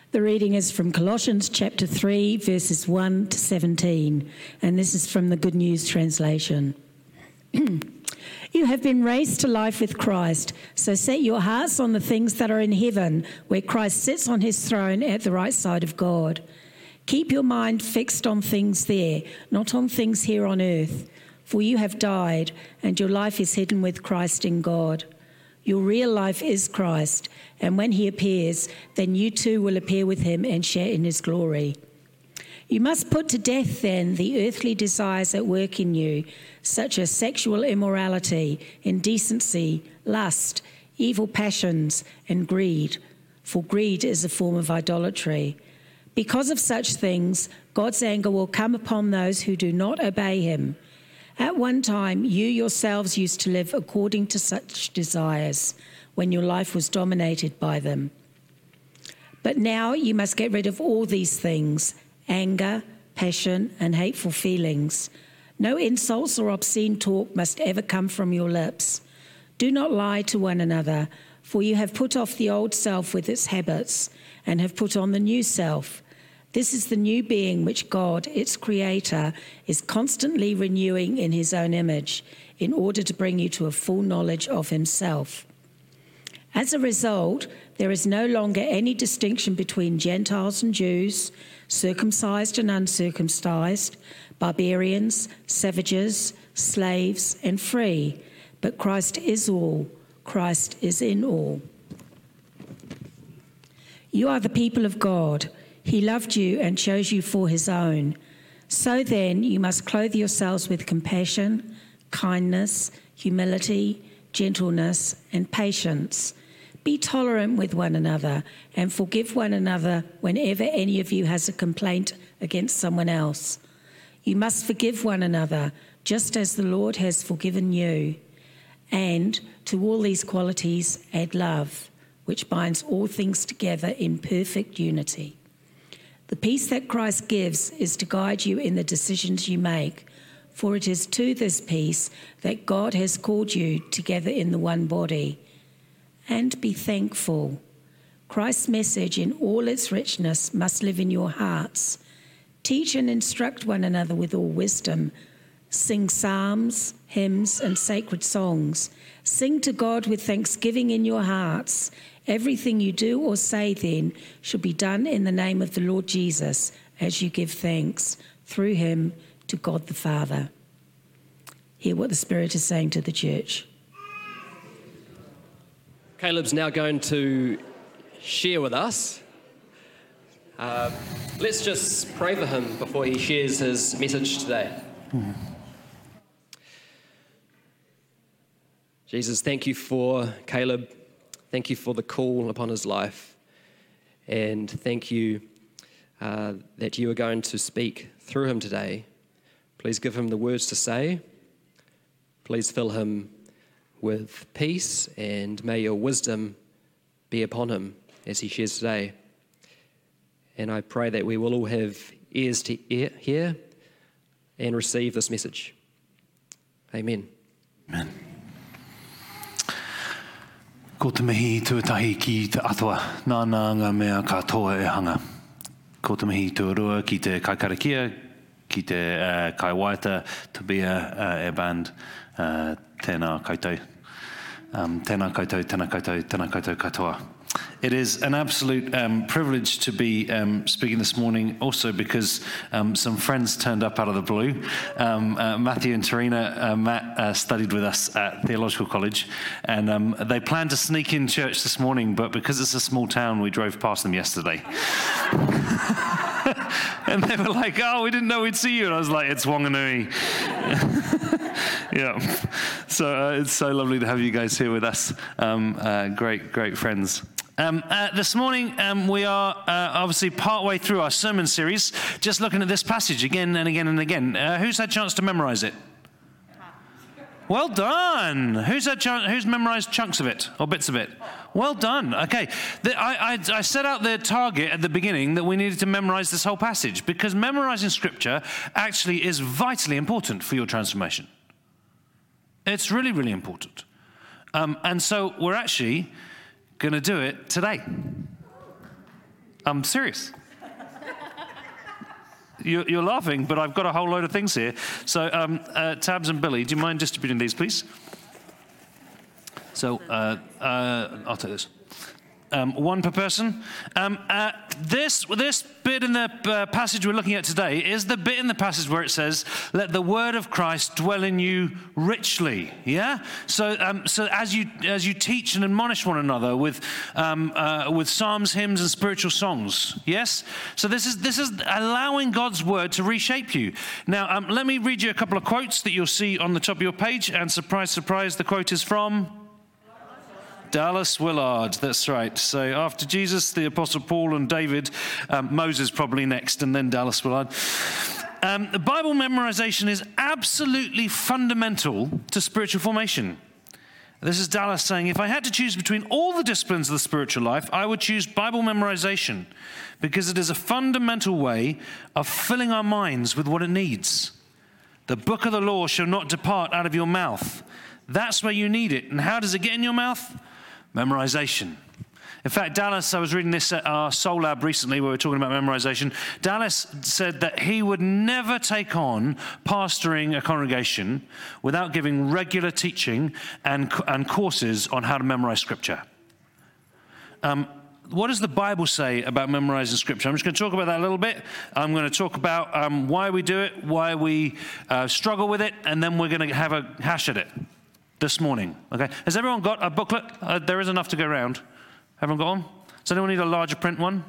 The reading is from Colossians chapter 3, verses 1 to 17, and this is from the Good News translation. You have been raised to life with Christ, so set your hearts on the things that are in heaven, where Christ sits on his throne at the right side of God. Keep your mind fixed on things there, not on things here on earth, for you have died, and your life is hidden with Christ in God. Your real life is Christ, and when he appears, then you too will appear with him and share in his glory. You must put to death then the earthly desires at work in you, such as sexual immorality, indecency, lust, evil passions, and greed, for greed is a form of idolatry. Because of such things, God's anger will come upon those who do not obey him. At one time, you yourselves used to live according to such desires, when your life was dominated by them. But now you must get rid of all these things: anger, passion, and hateful feelings. No insults or obscene talk must ever come from your lips. Do not lie to one another, for you have put off the old self with its habits and have put on the new self. This is the new being which God, its creator, is constantly renewing in his own image in order to bring you to a full knowledge of himself. As a result, there is no longer any distinction between Gentiles and Jews, circumcised and uncircumcised, barbarians, savages, slaves, and free. But Christ is all. Christ is in all. You are the people of God. He loved you and chose you for his own. So then, you must clothe yourselves with compassion, kindness, humility, gentleness, and patience. Be tolerant with one another and forgive one another whenever any of you has a complaint against someone else. You must forgive one another, just as the Lord has forgiven you. And to all these qualities add love, which binds all things together in perfect unity. The peace that Christ gives is to guide you in the decisions you make, for it is to this peace that God has called you together in the one body. And be thankful. Christ's message in all its richness must live in your hearts. Teach and instruct one another with all wisdom. Sing psalms, hymns, and sacred songs. Sing to God with thanksgiving in your hearts. Everything you do or say then should be done in the name of the Lord Jesus, as you give thanks through him to God the Father. Hear what the Spirit is saying to the church. Caleb's now going to share with us. Let's just pray for him before he shares his message today. Jesus, thank you for Caleb. Thank you for the call upon his life. And thank you that you are going to speak through him today. Please give him the words to say. Please fill him with peace, and may your wisdom be upon him as he shares today. And I pray that we will all have ears to hear and receive this message. Amen. Amen. Ko te mihi tuatahi ki te atua, nāna ngā mea katoa e hanga. Ko te mihi tuarua ki te kaikarakia, ki te kaiwaita, tabia e band, tēnā koutou. Tēnā koutou, tēnā koutou, tēnā koutou katoa. It is an absolute privilege to be speaking this morning, also because some friends turned up out of the blue. Matthew and Tarina, Matt studied with us at Theological College, and they planned to sneak in church this morning, but because it's a small town, we drove past them yesterday. And they were like, oh, we didn't know we'd see you. And I was like, it's Wanganui. Yeah. So it's so lovely to have you guys here with us. Great friends. This morning, we are obviously partway through our sermon series, just looking at this passage again and again and again. Who's had a chance to memorize it? Well done. Who's memorized chunks of it or bits of it? Well done. Okay. I set out the target at the beginning that we needed to memorize this whole passage, because memorizing scripture actually is vitally important for your transformation. It's really, really important. And so we're actually going to do it today. I'm serious. You're laughing, but I've got a whole load of things here. So, Tabs and Billy, do you mind distributing these, please? So, I'll take this. One per person. This bit in the passage we're looking at today is the bit in the passage where it says, "Let the word of Christ dwell in you richly." Yeah. So as you teach and admonish one another with psalms, hymns, and spiritual songs. Yes. So this is allowing God's word to reshape you. Now, let me read you a couple of quotes that you'll see on the top of your page. And surprise, surprise, the quote is from Dallas Willard, that's right. So after Jesus, the Apostle Paul and David, Moses probably next, and then Dallas Willard. The Bible memorization is absolutely fundamental to spiritual formation. This is Dallas saying, if I had to choose between all the disciplines of the spiritual life, I would choose Bible memorization because it is a fundamental way of filling our minds with what it needs. The book of the law shall not depart out of your mouth. That's where you need it. And how does it get in your mouth? Memorization. In fact, Dallas, I was reading this at our Soul Lab recently where we were talking about memorization. Dallas said that he would never take on pastoring a congregation without giving regular teaching and courses on how to memorize Scripture. What does the Bible say about memorizing Scripture? I'm just going to talk about that a little bit. I'm going to talk about why we do it, why we struggle with it, and then we're going to have a hash at it this morning. Okay? Has everyone got a booklet? There is enough to go around. Everyone got one? Does anyone need a larger print one?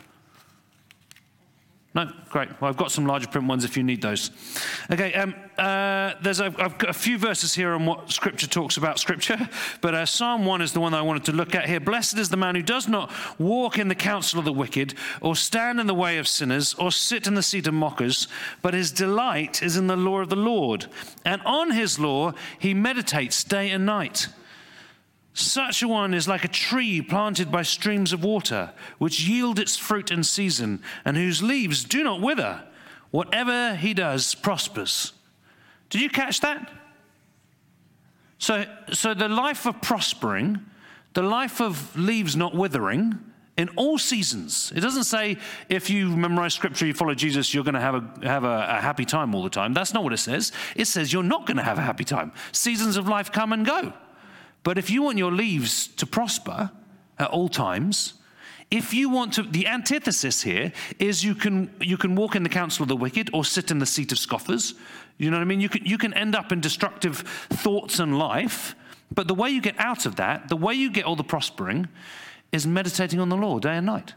No? Great. Well, I've got some larger print ones if you need those. Okay, I've got a few verses here on what Scripture talks about Scripture, but Psalm 1 is the one I wanted to look at here. Blessed is the man who does not walk in the counsel of the wicked, or stand in the way of sinners, or sit in the seat of mockers, but his delight is in the law of the Lord, and on his law he meditates day and night. Such a one is like a tree planted by streams of water, which yield its fruit in season, and whose leaves do not wither. Whatever he does prospers. Did you catch that? So the life of prospering, the life of leaves not withering, in all seasons. It doesn't say if you memorize Scripture, you follow Jesus, you're going to have a happy time all the time. That's not what it says. It says you're not going to have a happy time. Seasons of life come and go. But if you want your leaves to prosper at all times, if you want to, the antithesis here is you can walk in the counsel of the wicked or sit in the seat of scoffers. You know what I mean? You can end up in destructive thoughts and life, but the way you get out of that, the way you get all the prospering, is meditating on the Lord day and night.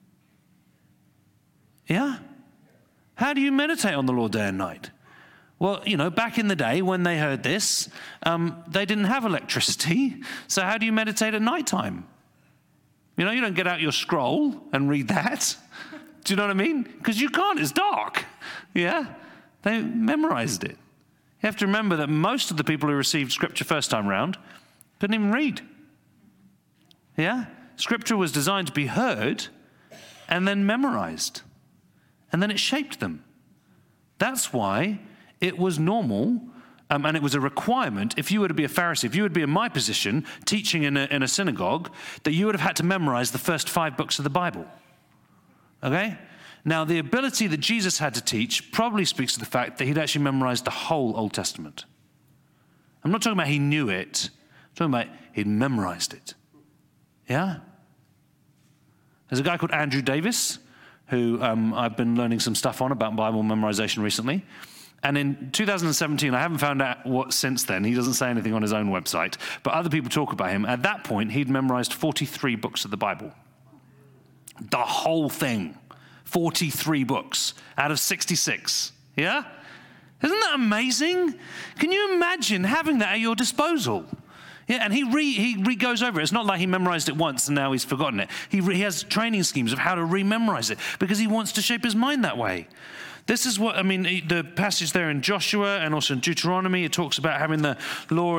Yeah? How do you meditate on the Lord day and night? Well, back in the day when they heard this, they didn't have electricity. So how do you meditate at nighttime? You don't get out your scroll and read that. Do you know what I mean? Because you can't, it's dark. Yeah? They memorized it. You have to remember that most of the people who received Scripture first time round couldn't even read. Yeah? Scripture was designed to be heard and then memorized. And then it shaped them. That's why it was normal, and it was a requirement, if you were to be a Pharisee, if you would be in my position, teaching in a synagogue, that you would have had to memorize the first 5 books of the Bible. Okay? Now, the ability that Jesus had to teach probably speaks to the fact that he'd actually memorized the whole Old Testament. I'm not talking about he knew it. I'm talking about he'd memorized it. Yeah? There's a guy called Andrew Davis, who I've been learning some stuff on about Bible memorization recently. And in 2017, I haven't found out what since then. He doesn't say anything on his own website, but other people talk about him. At that point, he'd memorized 43 books of the Bible. The whole thing. 43 books out of 66. Yeah? Isn't that amazing? Can you imagine having that at your disposal? Yeah, and he goes over it. It's not like he memorized it once and now he's forgotten it. He has training schemes of how to rememorize it because he wants to shape his mind that way. This is what, the passage there in Joshua and also in Deuteronomy, it talks about having the law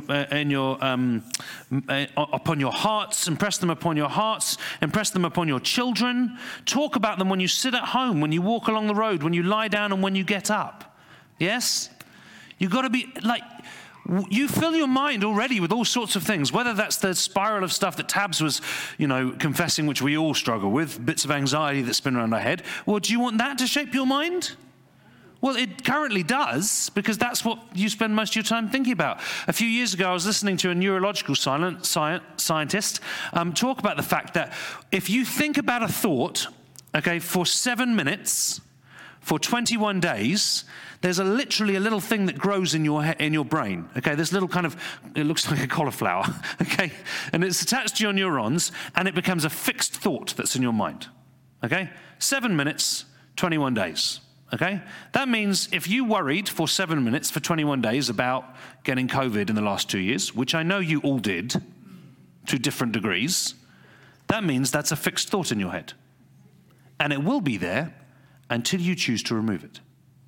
upon your hearts, impress them upon your hearts, impress them upon your children. Talk about them when you sit at home, when you walk along the road, when you lie down and when you get up. Yes? You've got to be, You fill your mind already with all sorts of things, whether that's the spiral of stuff that Tabs was, confessing, which we all struggle with, bits of anxiety that spin around our head. Well, do you want that to shape your mind? Well, it currently does, because that's what you spend most of your time thinking about. A few years ago, I was listening to a neurological scientist talk about the fact that if you think about a thought, for 7 minutes, for 21 days, there's literally a little thing that grows in your brain. This little it looks like a cauliflower. And it's attached to your neurons, and it becomes a fixed thought that's in your mind. 7 minutes, 21 days. That means if you worried for 7 minutes for 21 days about getting COVID in the last 2 years, which I know you all did to different degrees, that means that's a fixed thought in your head. And it will be there until you choose to remove it.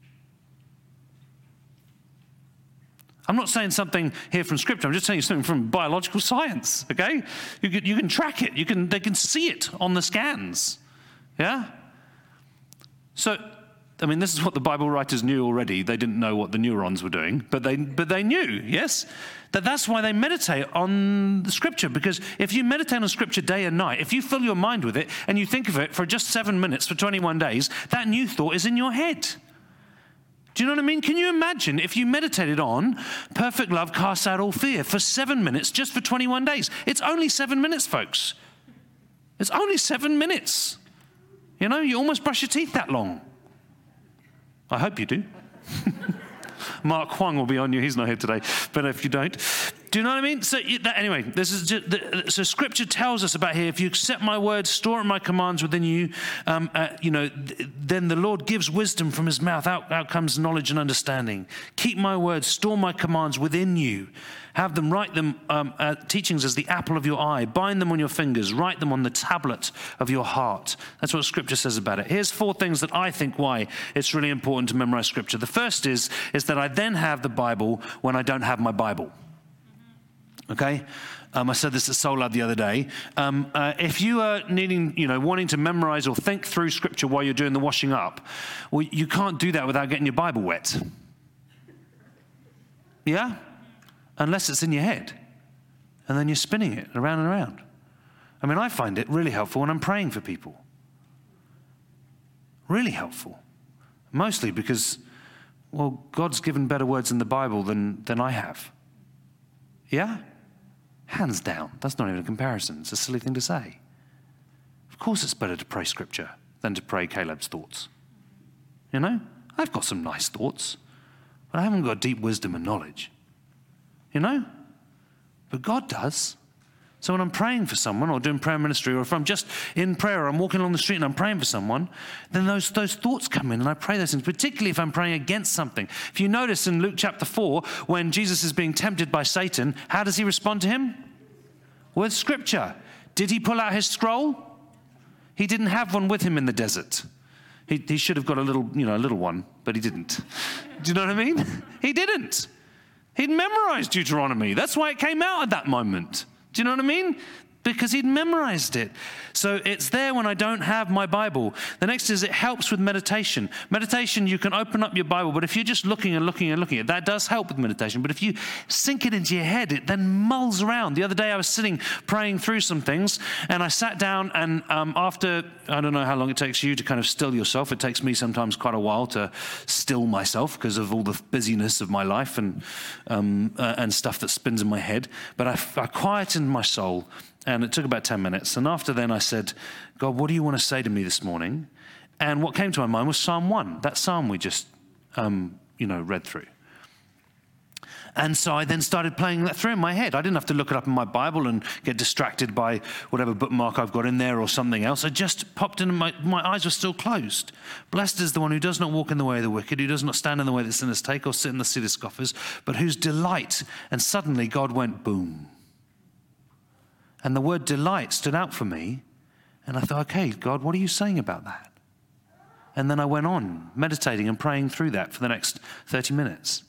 I'm not saying something here from Scripture. I'm just saying something from biological science. You can track it. They can see it on the scans. Yeah. So, this is what the Bible writers knew already. They didn't know what the neurons were doing, but they knew. Yes, that's why they meditate on the Scripture. Because if you meditate on Scripture day and night, if you fill your mind with it and you think of it for just 7 minutes for 21 days, that new thought is in your head. Do you know what I mean? Can you imagine if you meditated on perfect love casts out all fear for 7 minutes, just for 21 days? It's only 7 minutes, folks. It's only 7 minutes. You almost brush your teeth that long. I hope you do. Mark Huang will be on you. He's not here today. But if you don't, do you know what I mean? So anyway, this is so Scripture tells us about here. If you accept my words, store my commands within you, then the Lord gives wisdom from his mouth. Out comes knowledge and understanding. Keep my words, store my commands within you. Have them, write them, teachings as the apple of your eye. Bind them on your fingers. Write them on the tablet of your heart. That's what Scripture says about it. Here's 4 things that I think why it's really important to memorize Scripture. The first is that I then have the Bible when I don't have my Bible. I said this at Soul Lab the other day. If you are wanting to memorize or think through Scripture while you're doing the washing up, well, you can't do that without getting your Bible wet. Yeah? Unless it's in your head. And then you're spinning it around and around. I find it really helpful when I'm praying for people. Really helpful. Mostly because, well, God's given better words in the Bible than I have. Yeah? Hands down. That's not even a comparison. It's a silly thing to say. Of course it's better to pray Scripture than to pray Caleb's thoughts. I've got some nice thoughts, but I haven't got deep wisdom and knowledge. But God does. So when I'm praying for someone or doing prayer ministry, or if I'm just in prayer or I'm walking along the street and I'm praying for someone, then those thoughts come in and I pray those things, particularly if I'm praying against something. If you notice in Luke chapter 4, when Jesus is being tempted by Satan, how does he respond to him? With Scripture. Did he pull out his scroll? He didn't have one with him in the desert. He should have got a little one, but he didn't. Do you know what I mean? He didn't. He'd memorized Deuteronomy. That's why it came out at that moment. Do you know what I mean? Because he'd memorized it. So it's there when I don't have my Bible. The next is it helps with meditation. Meditation, you can open up your Bible, but if you're just looking and looking and looking, that does help with meditation. But if you sink it into your head, it then mulls around. The other day I was sitting praying through some things, and I sat down, and after, I don't know how long it takes you to kind of still yourself. It takes me sometimes quite a while to still myself because of all the busyness of my life and stuff that spins in my head. But I quietened my soul. And it took about 10 minutes. And after then I said, God, what do you want to say to me this morning? And what came to my mind was Psalm 1, that psalm we just, read through. And so I then started playing that through in my head. I didn't have to look it up in my Bible and get distracted by whatever bookmark I've got in there or something else. I just popped in, my eyes were still closed. Blessed is the one who does not walk in the way of the wicked, who does not stand in the way that sinners take or sit in the seat of scoffers, but whose delight. And suddenly God went boom. And the word delight stood out for me. And I thought, okay, God, what are you saying about that? And then I went on meditating and praying through that for the next 30 minutes.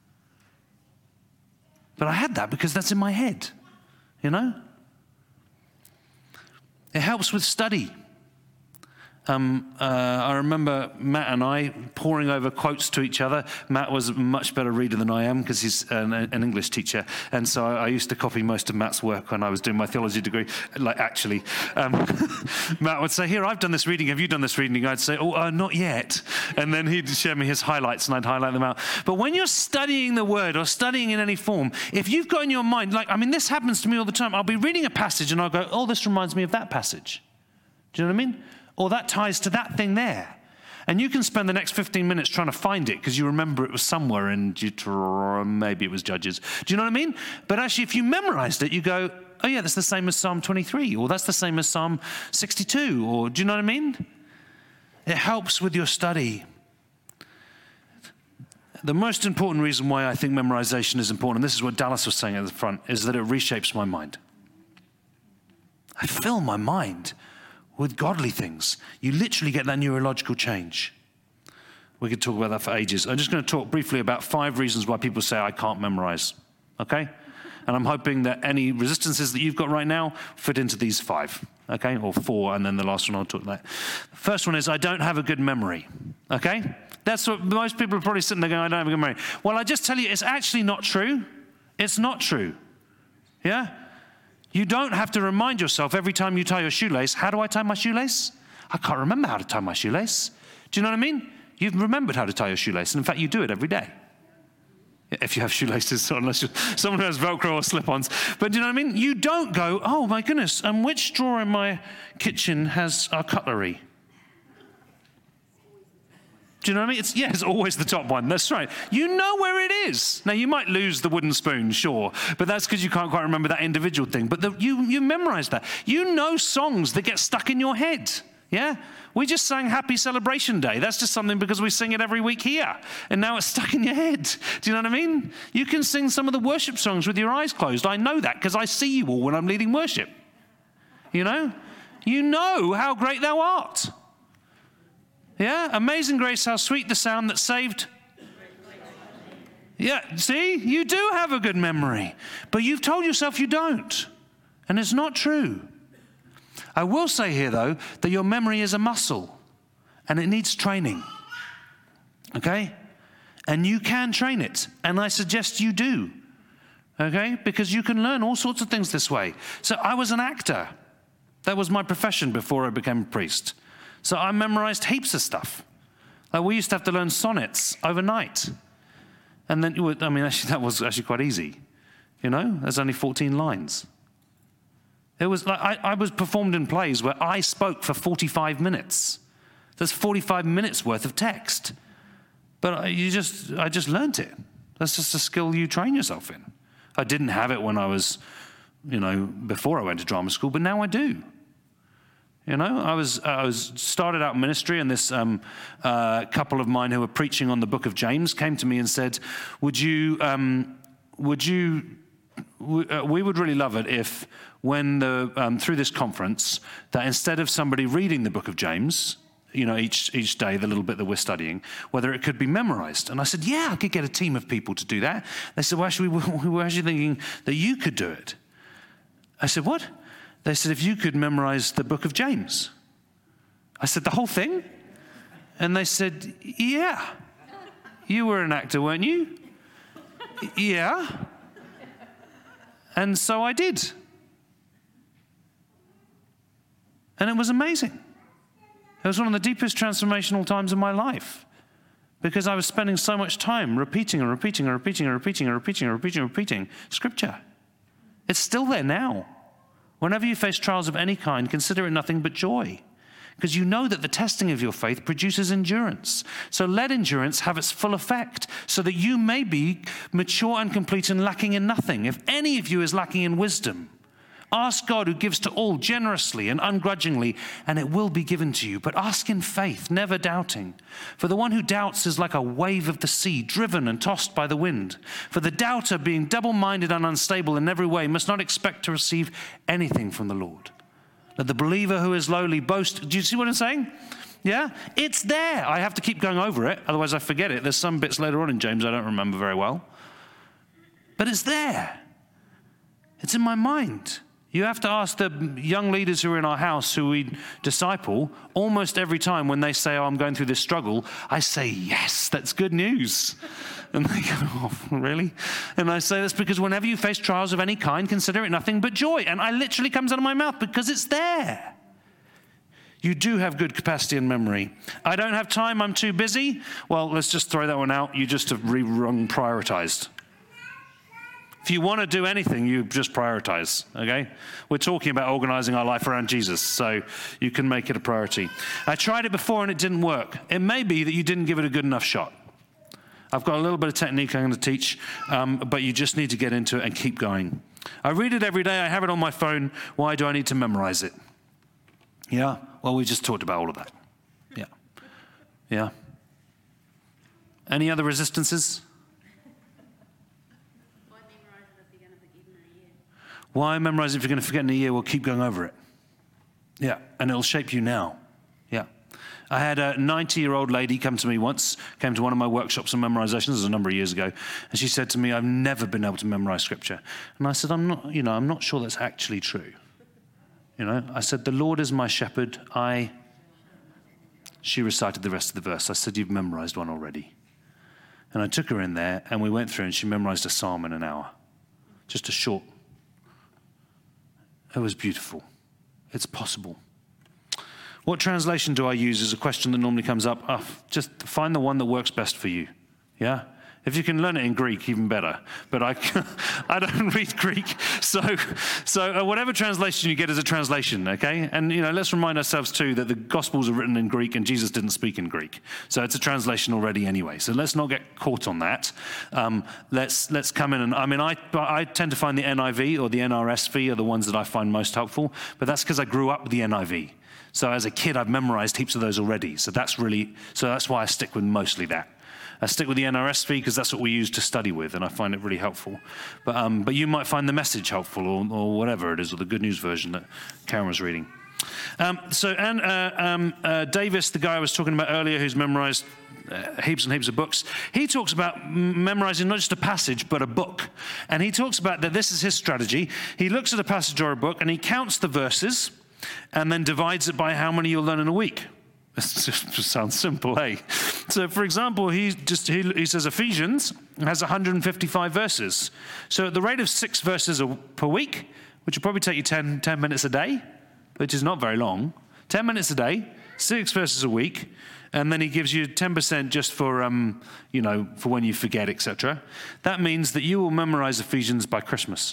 But I had that because that's in my head, It helps with study. I remember Matt and I poring over quotes to each other. Matt was a much better reader than I am because he's an English teacher. And so I used to copy most of Matt's work when I was doing my theology degree. Like, actually, Matt would say, here, I've done this reading. Have you done this reading? I'd say, not yet. And then he'd share me his highlights and I'd highlight them out. But when you're studying the word or studying in any form, if you've got in your mind, this happens to me all the time. I'll be reading a passage and I'll go, this reminds me of that passage. Do you know what I mean? Or that ties to that thing there. And you can spend the next 15 minutes trying to find it because you remember it was somewhere in maybe it was Judges. Do you know what I mean? But actually, if you memorized it, you go, oh yeah, that's the same as Psalm 23, or that's the same as Psalm 62, or do you know what I mean? It helps with your study. The most important reason why I think memorization is important, and this is what Dallas was saying at the front, is that it reshapes my mind. I fill my mind with godly things. You literally get that neurological change. We could talk about that for ages. I'm just going to talk briefly about 5 reasons why people say I can't memorize, okay? And I'm hoping that any resistances that you've got right now fit into these 5, okay? Or 4, and then the last one I'll talk about. The first one is I don't have a good memory, okay? That's what most people are probably sitting there going, I don't have a good memory. Well, I just tell you, it's actually not true. It's not true, yeah? You don't have to remind yourself every time you tie your shoelace, how do I tie my shoelace? I can't remember how to tie my shoelace. Do you know what I mean? You've remembered how to tie your shoelace, and in fact, you do it every day. If you have shoelaces, unless you're someone who has Velcro or slip-ons. But do you know what I mean? You don't go, oh my goodness, and which drawer in my kitchen has our cutlery? Do you know what I mean? It's always the top one. That's right. You know where it is. Now, you might lose the wooden spoon, sure, but that's because you can't quite remember that individual thing. But you memorize that. You know songs that get stuck in your head, yeah? We just sang Happy Celebration Day. That's just something because we sing it every week here, and now it's stuck in your head. Do you know what I mean? You can sing some of the worship songs with your eyes closed. I know that because I see you all when I'm leading worship. You know? You know how great thou art. Yeah, amazing grace, how sweet the sound that saved. Yeah, see, you do have a good memory, but you've told yourself you don't, and it's not true. I will say here, though, that your memory is a muscle, and it needs training, okay? And you can train it, and I suggest you do, okay? Because you can learn all sorts of things this way. So I was an actor. That was my profession before I became a priest. So I memorized heaps of stuff. Like we used to have to learn sonnets overnight. And then, actually, that was actually quite easy. You know, there's only 14 lines. It was like, I was performed in plays where I spoke for 45 minutes. There's 45 minutes worth of text. But I just learned it. That's just a skill you train yourself in. I didn't have it when I was, before I went to drama school, but now I do. You know, I was started out ministry, and this couple of mine who were preaching on the book of James came to me and said, we would really love it if when through this conference, that instead of somebody reading the book of James, each day, the little bit that we're studying, whether it could be memorized. And I said, yeah, I could get a team of people to do that. They said, well, actually, we were actually thinking that you could do it. I said, what? They said, if you could memorize the book of James. I said, the whole thing? And they said, yeah. You were an actor, weren't you? Yeah. And so I did. And it was amazing. It was one of the deepest transformational times of my life because I was spending so much time repeating Scripture. It's still there now. Whenever you face trials of any kind, consider it nothing but joy, because you know that the testing of your faith produces endurance. So let endurance have its full effect, so that you may be mature and complete and lacking in nothing. If any of you is lacking in wisdom, ask God, who gives to all generously and ungrudgingly, and it will be given to you. But ask in faith, never doubting. For the one who doubts is like a wave of the sea, driven and tossed by the wind. For the doubter, being double-minded and unstable in every way, must not expect to receive anything from the Lord. Let the believer who is lowly boast. Do you see what I'm saying? Yeah? It's there. I have to keep going over it, otherwise I forget it. There's some bits later on in James I don't remember very well. But it's there. It's in my mind. You have to ask the young leaders who are in our house who we disciple, almost every time when they say, oh, I'm going through this struggle, I say, yes, that's good news. And they go, oh, really? And I say, that's because whenever you face trials of any kind, consider it nothing but joy. And I literally comes out of my mouth because it's there. You do have good capacity and memory. I don't have time, I'm too busy. Well, let's just throw that one out. You just have wrong prioritized. If you want to do anything, you just prioritize, okay? We're talking about organizing our life around Jesus, so you can make it a priority. I tried it before and it didn't work. It may be that you didn't give it a good enough shot. I've got a little bit of technique I'm going to teach, but you just need to get into it and keep going. I read it every day. I have it on my phone. Why do I need to memorize it? Yeah? Well, we just talked about all of that. Yeah. Yeah. Any other resistances? Why memorize it if you're going to forget in a year? Well, keep going over it. Yeah, and it'll shape you now. Yeah. I had a 90-year-old lady come to me once, came to one of my workshops on memorization, this was a number of years ago, and she said to me, I've never been able to memorize scripture. And I said, I'm not sure that's actually true. I said, the Lord is my shepherd. She recited the rest of the verse. I said, you've memorized one already. And I took her in there, and we went through, and she memorized a psalm in an hour. Just a short. It was beautiful. It's possible. What translation do I use is a question that normally comes up. Just find the one that works best for you. Yeah? If you can learn it in Greek, even better. But I don't read Greek. So whatever translation you get is a translation, okay? And, let's remind ourselves, too, that the Gospels are written in Greek and Jesus didn't speak in Greek. So it's a translation already anyway. So let's not get caught on that. Let's come in and, I tend to find the NIV or the NRSV are the ones that I find most helpful. But that's because I grew up with the NIV. So as a kid, I've memorized heaps of those already. So that's why I stick with mostly that. I stick with the NRSV because that's what we use to study with, and I find it really helpful. But you might find the Message helpful, or whatever it is, or the Good News version that Karen was reading. Davis, the guy I was talking about earlier, who's memorized heaps and heaps of books, he talks about memorizing not just a passage, but a book. And he talks about that this is his strategy. He looks at a passage or a book, and he counts the verses, and then divides it by how many you'll learn in a week. It just sounds simple, eh? So, for example, he says Ephesians has 155 verses. So at the rate of 6 verses per week, which will probably take you 10 minutes a day, which is not very long, 10 minutes a day, 6 verses a week, and then he gives you 10% just for, for when you forget, etc. That means that you will memorize Ephesians by Christmas.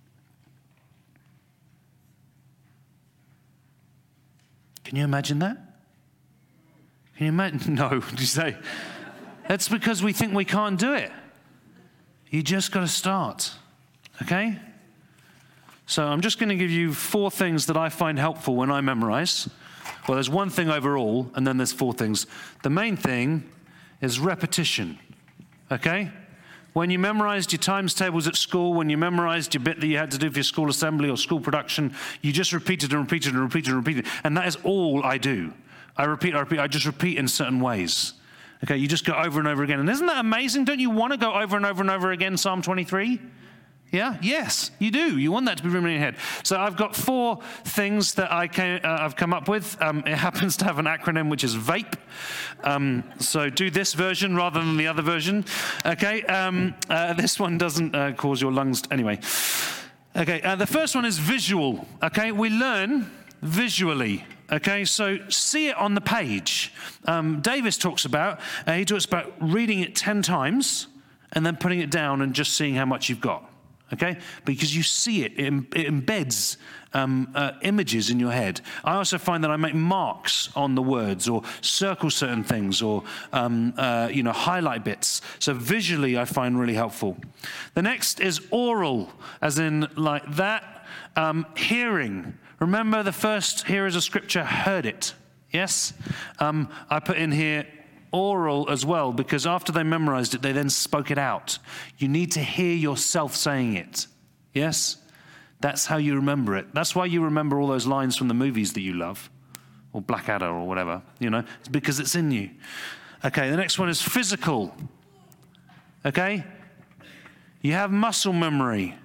Can you imagine that? Can you imagine? No, did you say? That's because we think we can't do it. You just got to start, okay? So I'm just going to give you 4 things that I find helpful when I memorize. Well, there's one thing overall, and then there's 4 things. The main thing is repetition, okay? When you memorized your times tables at school, when you memorized your bit that you had to do for your school assembly or school production, you just repeated and repeated and repeated and repeated. And that is all I do. I repeat. I just repeat in certain ways. Okay, you just go over and over again. And isn't that amazing? Don't you want to go over and over and over again, Psalm 23? Yeah? Yes, you do. You want that to be ringing in your head. So I've got 4 things that I've come up with. It happens to have an acronym, which is VAPE. So do this version rather than the other version. Okay, this one doesn't cause your lungs... Anyway. Okay, the first one is visual. Okay, we learn visually. Okay, so see it on the page. Davis talks about reading it 10 times and then putting it down and just seeing how much you've got. Okay, because you see it embeds images in your head. I also find that I make marks on the words or circle certain things or highlight bits. So visually, I find really helpful. The next is oral, as in like that. Hearing. Remember, the first hearers of Scripture heard it. Yes? I put in here oral as well, because after they memorized it, they then spoke it out. You need to hear yourself saying it. Yes? That's how you remember it. That's why you remember all those lines from the movies that you love, or Blackadder or whatever, It's because it's in you. Okay, the next one is physical. Okay? You have muscle memory.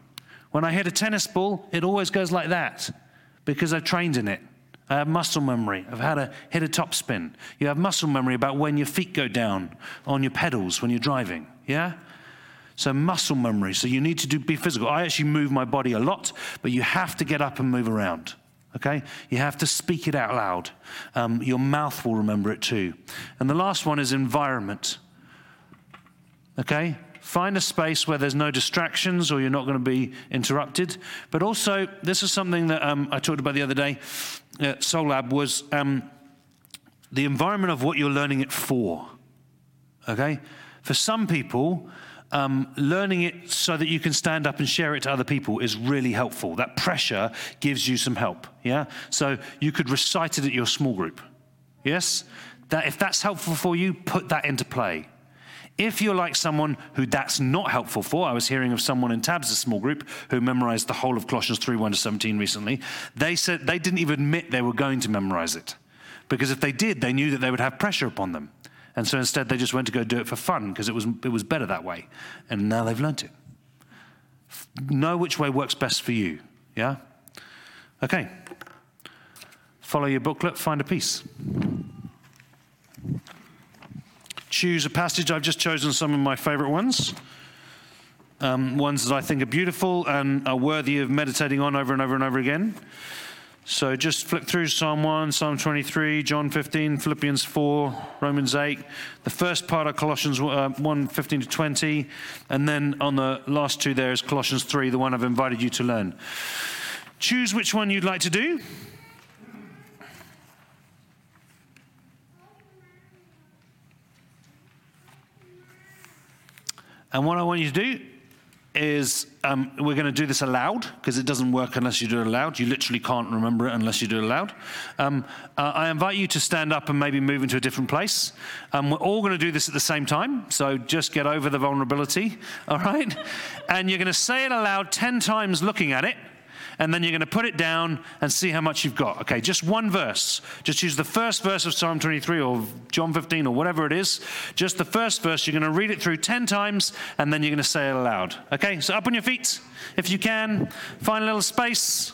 When I hit a tennis ball, it always goes like that because I've trained in it. I have muscle memory of how to hit a topspin. You have muscle memory about when your feet go down on your pedals when you're driving, yeah? So muscle memory, so you need to be physical. I actually move my body a lot, but you have to get up and move around, okay? You have to speak it out loud. Your mouth will remember it too. And the last one is environment, okay? Find a space where there's no distractions or you're not going to be interrupted. But also, this is something that I talked about the other day at Soul Lab, was the environment of what you're learning it for, okay? For some people, learning it so that you can stand up and share it to other people is really helpful. That pressure gives you some help, yeah? So you could recite it at your small group, yes? If that's helpful for you, put that into play. If you're like someone who that's not helpful for, I was hearing of someone in Tabs' small group who memorized the whole of Colossians 3, 1-17 recently. They said they didn't even admit they were going to memorize it, because if they did, they knew that they would have pressure upon them. And so instead they just went to go do it for fun because it was better that way. And now they've learnt it. Know which way works best for you, yeah? Okay. Follow your booklet, find a piece. Choose a passage. I've just chosen some of my favorite ones. Ones that I think are beautiful and are worthy of meditating on over and over and over again. So just flip through Psalm 1, Psalm 23, John 15, Philippians 4, Romans 8. The first part of Colossians 1, 15 to 20. And then on the last two there is Colossians 3, the one I've invited you to learn. Choose which one you'd like to do. And what I want you to do is we're going to do this aloud, because it doesn't work unless you do it aloud. You literally can't remember it unless you do it aloud. I invite you to stand up and maybe move into a different place. We're all going to do this at the same time, so just get over the vulnerability, all right? And you're going to say it aloud 10 times looking at it, and then you're going to put it down and see how much you've got. Okay, just one verse. Just use the first verse of Psalm 23 or John 15 or whatever it is. Just the first verse. You're going to read it through 10 times, and then you're going to say it aloud. Okay, so up on your feet, if you can. Find a little space.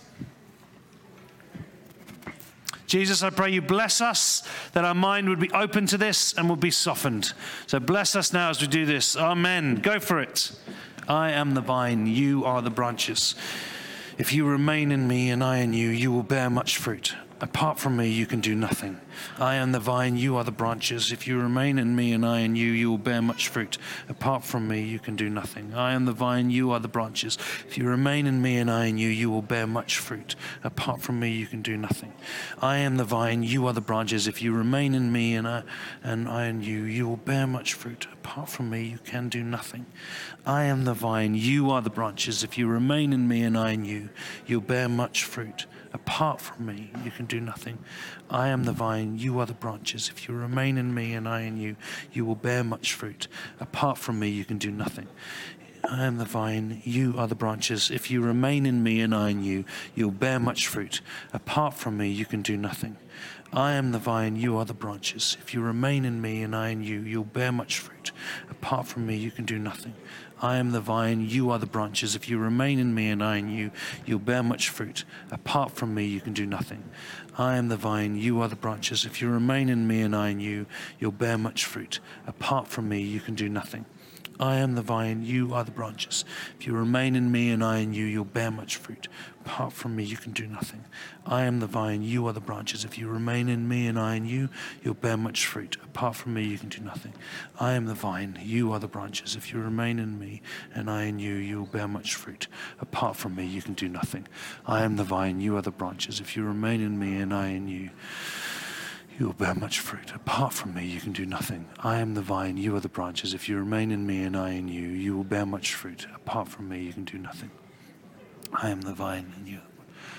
Jesus, I pray you bless us, that our mind would be open to this and would be softened. So bless us now as we do this. Amen. Go for it. I am the vine, you are the branches. If you remain in me and I in you, you will bear much fruit. Apart from me, you can do nothing. I am the vine, you are the branches. If you remain in me and I in you, you will bear much fruit. Apart from me, you can do nothing. I am the vine, you are the branches. If you remain in me and I in you, you will bear much fruit. Apart from me, you can do nothing. I am the vine, you are the branches. If you remain in me and I in you, you will bear much fruit. Apart from me, you can do nothing. I am the vine, you are the branches. If you remain in me and I in you, you'll bear much fruit. Apart from me, you can do nothing. I am the vine, you are the branches. If you remain in me and I in you, you will bear much fruit. Apart from me, you can do nothing. I am the vine, you are the branches. If you remain in me and I in you, you'll bear much fruit. Apart from me, you can do nothing. I am the vine, you are the branches. If you remain in me and I in you, you'll bear much fruit. Apart from me, you can do nothing. I am the vine, you are the branches. If you remain in me and I in you, you'll bear much fruit. Apart from me, you can do nothing. I am the vine, you are the branches. If you remain in me and I in you, you'll bear much fruit. Apart from me, you can do nothing. I am the vine, you are the branches. If you remain in me and I in you, you'll bear much fruit. Apart from me, you can do nothing. I am the vine, you are the branches. If you remain in me and I in you, you'll bear much fruit. Apart from me, you can do nothing. I am the vine, you are the branches. If you remain in me and I in you, you'll bear much fruit. Apart from me, you can do nothing. I am the vine, you are the branches. If you remain in me and I in you, you will bear much fruit. Apart from me, you can do nothing. I am the vine, you are the branches. If you remain in me and I in you, you will bear much fruit. Apart from me, you can do nothing. I am the vine and you.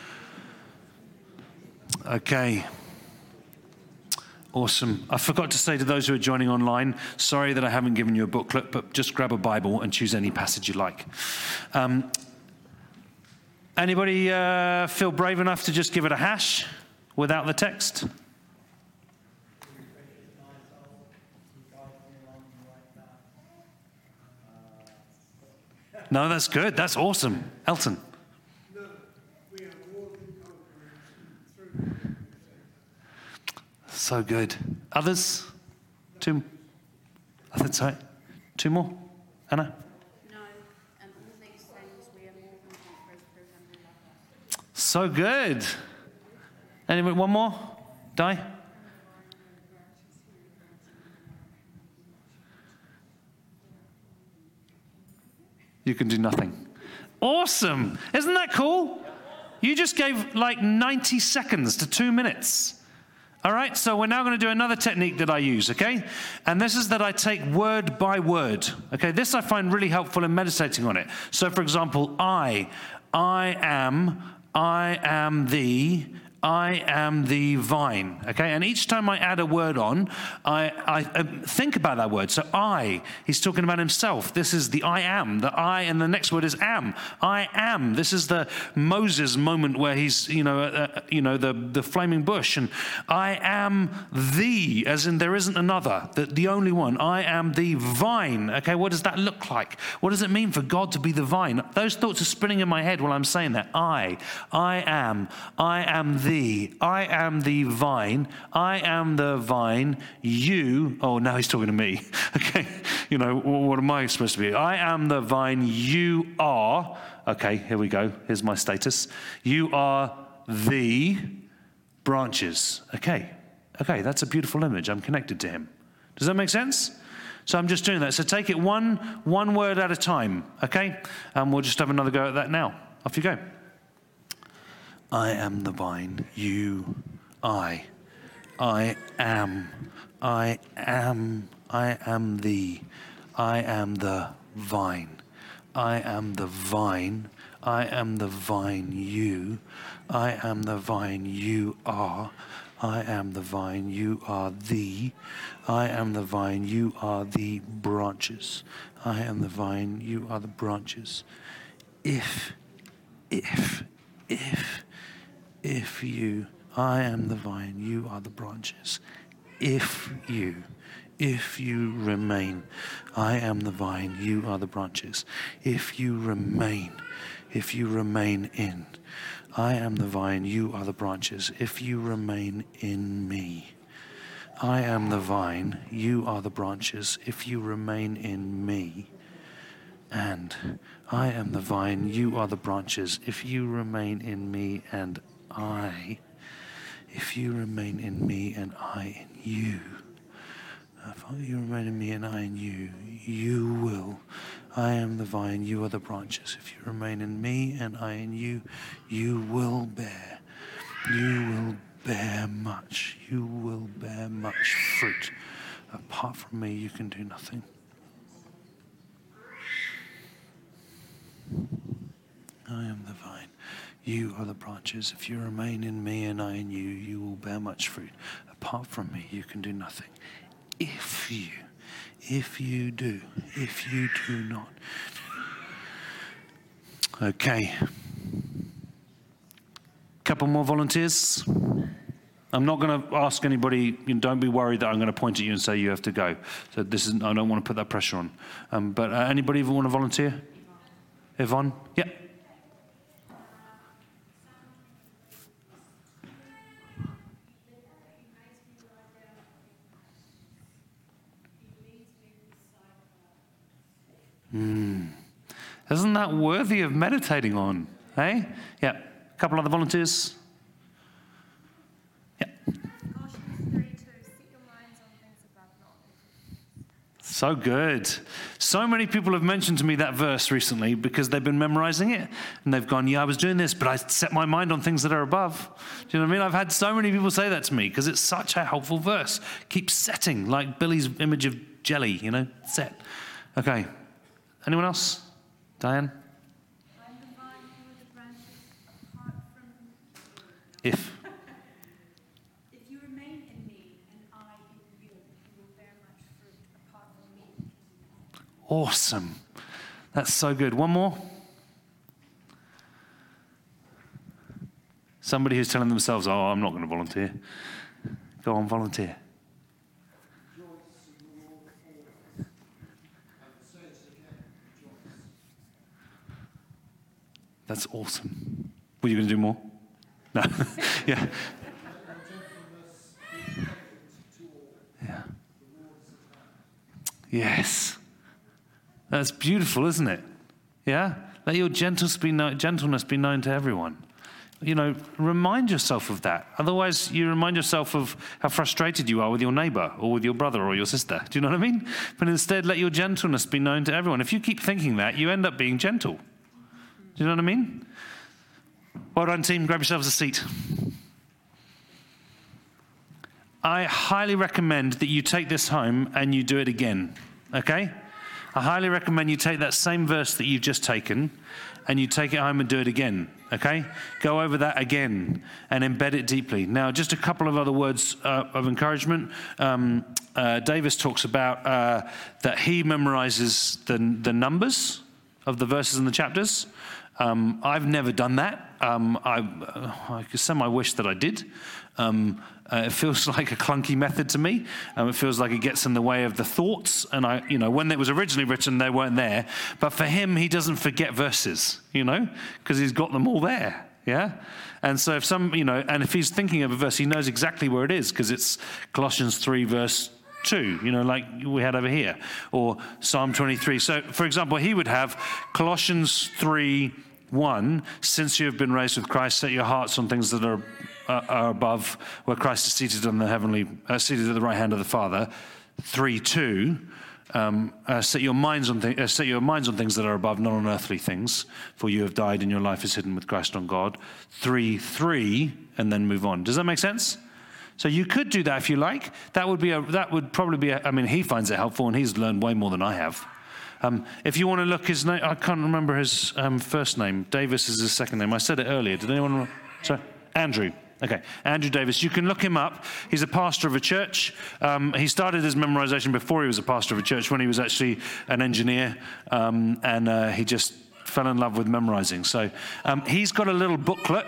Okay. Awesome. I forgot to say to those who are joining online, sorry that I haven't given you a booklet, but just grab a Bible and choose any passage you like. Anybody feel brave enough to just give it a hash without the text? No, that's good. That's awesome. Elton. So good. Others? Two? I think so. Two more? Anna? No, all these things we are more than conquerors through him who loved us. So good. Anyway, one more? Di? You can do nothing. Awesome. Isn't that cool? You just gave like 90 seconds to 2 minutes. All right, so we're now going to do another technique that I use, okay? And this is that I take word by word, okay? This I find really helpful in meditating on it. So, for example, I am the vine, okay? And each time I add a word on, I think about that word. So he's talking about himself. This is the I am, the I, and the next word is am. I am. This is the Moses moment where he's, the flaming bush. And I am the, as in there isn't another, the only one. I am the vine, okay? What does that look like? What does it mean for God to be the vine? Those thoughts are spinning in my head while I'm saying that. I am the vine, I am the vine, you, oh, now he's talking to me, okay, what am I supposed to be? I am the vine, you are, okay, here we go, here's my status, you are the branches, okay, that's a beautiful image, I'm connected to him. Does that make sense? So I'm just doing that, so take it one word at a time, okay, and we'll just have another go at that now. Off you go. I am the vine, I am the, I am the vine, I am the vine, I am the vine, you, I am the vine, you are, I am the vine, you are the, I am the vine, you are the branches, I am the vine, you are the branches. If you, I am the vine, you are the branches. If you remain, I am the vine, you are the branches. If you remain in, I am the vine, you are the branches. If you remain in me, I am the vine, you are the branches. If you remain in me, and I am the vine, you are the branches. If you remain in me and if you remain in me and I in you, if you remain in me and I in you, you will. I am the vine, you are the branches. If you remain in me and I in you, you will bear. You will bear much. You will bear much fruit. Apart from me, you can do nothing. I am the vine. You are the branches. If you remain in me and I in you, you will bear much fruit. Apart from me, you can do nothing. If you do not. Okay. Couple more volunteers. I'm not going to ask anybody, don't be worried that I'm going to point at you and say you have to go. So I don't want to put that pressure on. But anybody even want to volunteer? Yvonne? Yeah. Isn't that worthy of meditating on? Hey? Yeah. A couple other volunteers. Yeah. Colossians 3:2, set your minds on things above, not on things. So good. So many people have mentioned to me that verse recently because they've been memorizing it and they've gone, yeah, I was doing this, but I set my mind on things that are above. Do you know what I mean? I've had so many people say that to me because it's such a helpful verse. Keep setting, like Billy's image of jelly, set. Okay. Anyone else? Diane? I'm the vine, you are the branches, apart from If you remain in me and I in you, you will bear much fruit. Apart from me. Awesome. That's so good. One more. Somebody who's telling themselves, oh, I'm not going to volunteer. Go on, volunteer. That's awesome. Were you going to do more? No. Yeah. Yes. That's beautiful, isn't it? Yeah? Let your gentleness be known to everyone. You know, remind yourself of that. Otherwise, you remind yourself of how frustrated you are with your neighbor or with your brother or your sister. Do you know what I mean? But instead, let your gentleness be known to everyone. If you keep thinking that, you end up being gentle. Do you know what I mean? Well done, team. Grab yourselves a seat. I highly recommend that you take this home and you do it again. Okay? I highly recommend you take that same verse that you've just taken and you take it home and do it again. Okay? Go over that again and embed it deeply. Now, just a couple of other words of encouragement. Davis talks about that he memorizes the numbers of the verses in the chapters. I've never done that. I wish that I did. It feels like a clunky method to me. It feels like it gets in the way of the thoughts. And when it was originally written, they weren't there. But for him, he doesn't forget verses, because he's got them all there. Yeah. And so if he's thinking of a verse, he knows exactly where it is, because it's Colossians 3 verse 2, like we had over here, or Psalm 23. So, for example, he would have Colossians 3:1. Since you have been raised with Christ, set your hearts on things that are above, where Christ is seated on the seated at the right hand of the Father. 3:2. Set your minds on things that are above, not on earthly things. For you have died, and your life is hidden with Christ on God. 3:3, and then move on. Does that make sense? So you could do that if you like. That would probably be. I mean, he finds it helpful, and he's learned way more than I have. If you want to look his name, I can't remember his first name. Davis is his second name. I said it earlier. Did anyone? Sorry, Andrew. Okay, Andrew Davis. You can look him up. He's a pastor of a church. He started his memorization before he was a pastor of a church, when he was actually an engineer, and he just fell in love with memorizing. So he's got a little booklet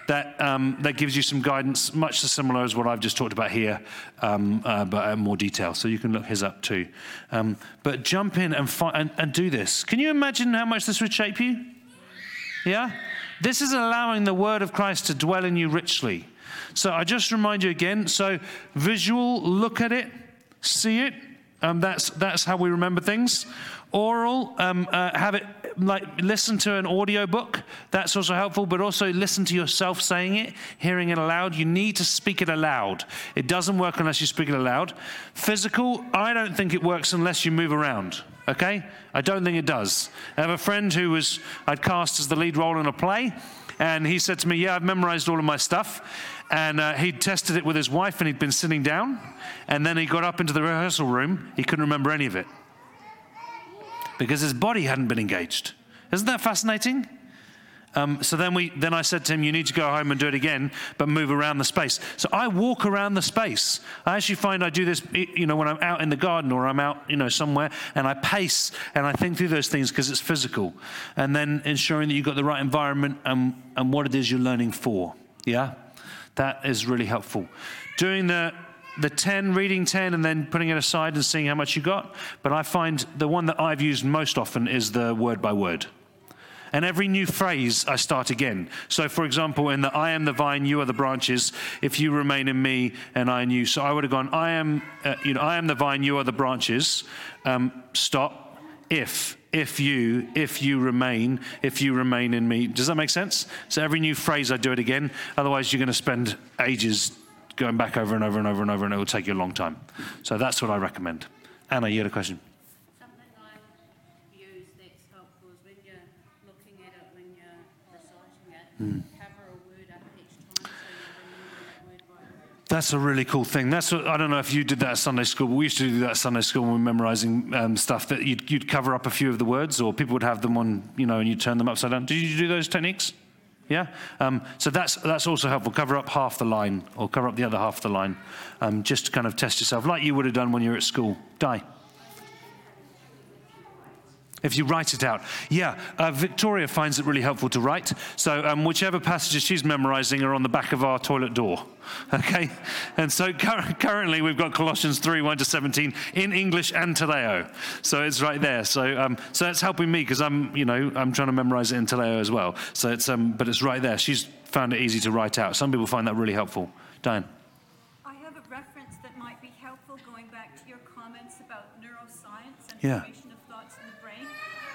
that gives you some guidance, much similar as what I've just talked about here, but in more detail. So you can look his up too. But jump in and do this. Can you imagine how much this would shape you? Yeah? This is allowing the word of Christ to dwell in you richly. So I just remind you again, so visual, look at it, see it. That's how we remember things. Oral, have it, listen to an audio book. That's also helpful, but also listen to yourself saying it, hearing it aloud. You need to speak it aloud. It doesn't work unless you speak it aloud. Physical, I don't think it works unless you move around. Okay? I don't think it does. I have a friend who I'd cast as the lead role in a play, and he said to me, yeah, I've memorized all of my stuff. And he'd tested it with his wife, and he'd been sitting down, and then he got up into the rehearsal room. He couldn't remember any of it because his body hadn't been engaged. Isn't that fascinating? So then I said to him, you need to go home and do it again, but move around the space. So I walk around the space. I actually find I do this, when I'm out in the garden or I'm out, somewhere, and I pace and I think through those things because it's physical. And then ensuring that you've got the right environment and what it is you're learning for. Yeah? That is really helpful. Doing the 10, reading 10, and then putting it aside and seeing how much you got. But I find the one that I've used most often is the word by word. And every new phrase, I start again. So, for example, in the I am the vine, you are the branches, if you remain in me and I in you. So I would have gone, I am the vine, you are the branches. Stop. If you remain in me. Does that make sense? So every new phrase, I do it again. Otherwise, you're going to spend ages going back over and over and over and over, and it will take you a long time. So that's what I recommend. Anna, you had a question? Something I use that's helpful is when you're looking at it, when you're reciting it, cover a word up each time so you remember that word by word. That's a really cool thing. I don't know if you did that at Sunday school, but we used to do that at Sunday school when we were memorizing stuff, that you'd cover up a few of the words, or people would have them on, and you'd turn them upside down. Did you do those techniques? Yeah? So that's also helpful. Cover up half the line, or cover up the other half of the line, just to kind of test yourself, like you would have done when you were at school. Di. If you write it out. Yeah, Victoria finds it really helpful to write. So whichever passages she's memorizing are on the back of our toilet door. Okay? And so currently we've got Colossians 3, 1 to 17 in English and Te Reo. So it's right there. So it's helping me because I'm trying to memorize it in Te Reo as well. So it's but it's right there. She's found it easy to write out. Some people find that really helpful. Diane. I have a reference that might be helpful going going back to your comments about neuroscience and Yeah. formation of thoughts in the brain.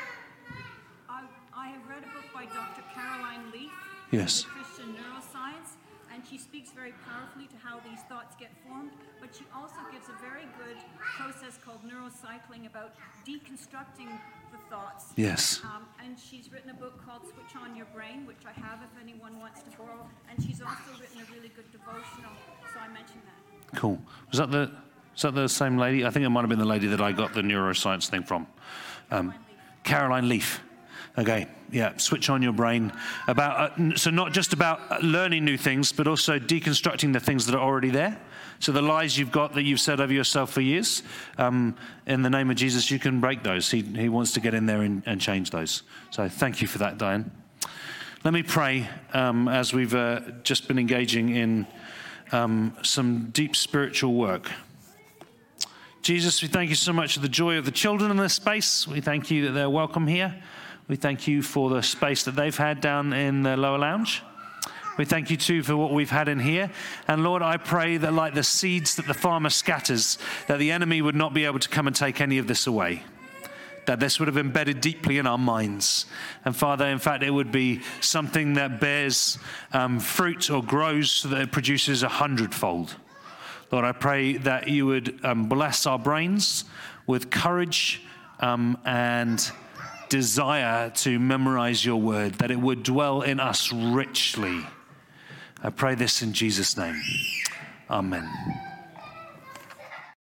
I have read a book by Dr. Caroline Leaf, Yes. The Christian Neuroscience, and she speaks very powerfully to how these thoughts get formed, but she also gives a very good process called neurocycling about deconstructing the thoughts. Yes. And she's written a book called Switch On Your Brain, which I have if anyone wants to borrow, and she's also written a really good devotional, so I mentioned that. Cool. Was that the same lady? I think it might have been the lady that I got the neuroscience thing from. Caroline Leaf. Okay, yeah, Switch On Your Brain. So not just about learning new things, but also deconstructing the things that are already there. So the lies you've got that you've said over yourself for years, in the name of Jesus, you can break those. He wants to get in there and change those. So thank you for that, Diane. Let me pray as we've just been engaging in some deep spiritual work. Jesus, we thank you so much for the joy of the children in this space. We thank you that they're welcome here. We thank you for the space that they've had down in the lower lounge. We thank you too for what we've had in here. And Lord, I pray that like the seeds that the farmer scatters, that the enemy would not be able to come and take any of this away. That this would have embedded deeply in our minds. And Father, in fact, it would be something that bears fruit or grows so that it produces 100-fold. Lord, I pray that you would bless our brains with courage and desire to memorize your word, that it would dwell in us richly. I pray this in Jesus' name. Amen.